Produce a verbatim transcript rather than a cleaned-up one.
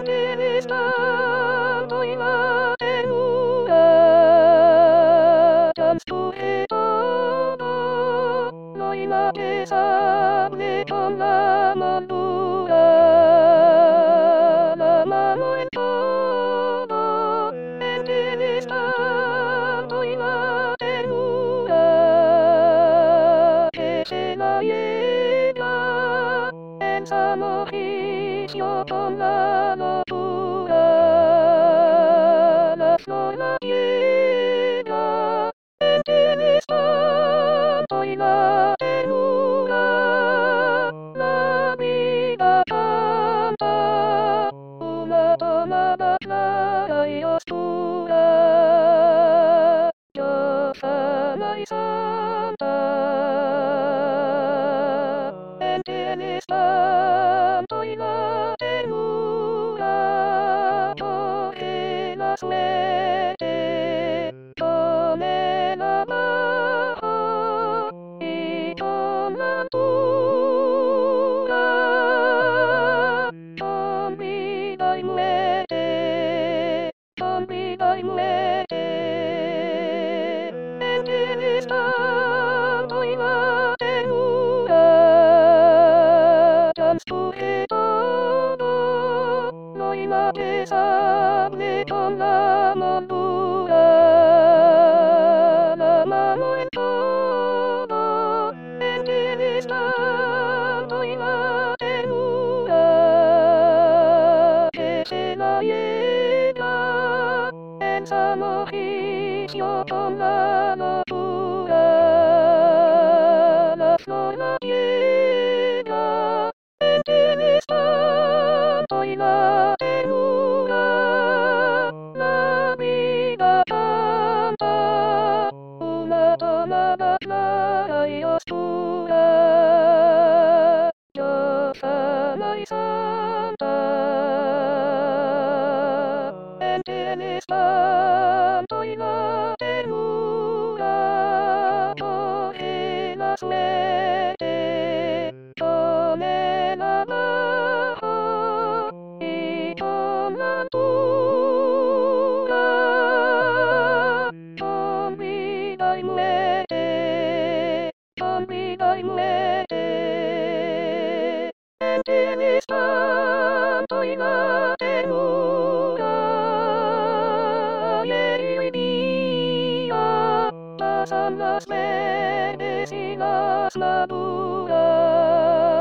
Entiendes tanto y la ternura, transcurre todo lo inapreciable con la moldura, la mano en todo. Entiendes tanto y la ternura que se la lleva en samoficio con la locura, la flor la piedra. Entiendes tanto y la ternura, la vida canta una tonada clara y oscura, diosana y santa. Entiendes tanto y la ternura, coge la suerte con el abajo y con la altura, con vida y muerte, con vida y muerte. Entiendes tanto y la ternura, transcurre todo lo inapreciable con la moldura, la mano en todo. Entiendes tanto y la ternura que se la lleva en samoficio con la locura, la flor la piedra. Entiendes tanto y la ternura, la vida canta una tonada clara y oscura, diosana y santa. Entiendes tanto y la ternura, coge la suerte con el abajo y con la altura, con vida y muerte, con vida y muerte. Entiendes tanto y la ternura, ayer y hoy día pasan las verdes y las maduras.